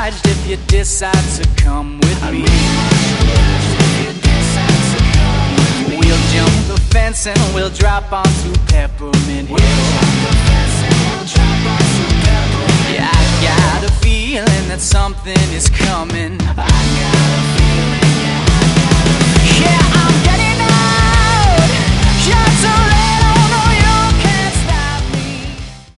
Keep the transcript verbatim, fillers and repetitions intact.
obliged if you decide to come with me. We'll jump the fence and we'll drop onto Peppermint Hill. Yeah, I got a feeling that something is coming.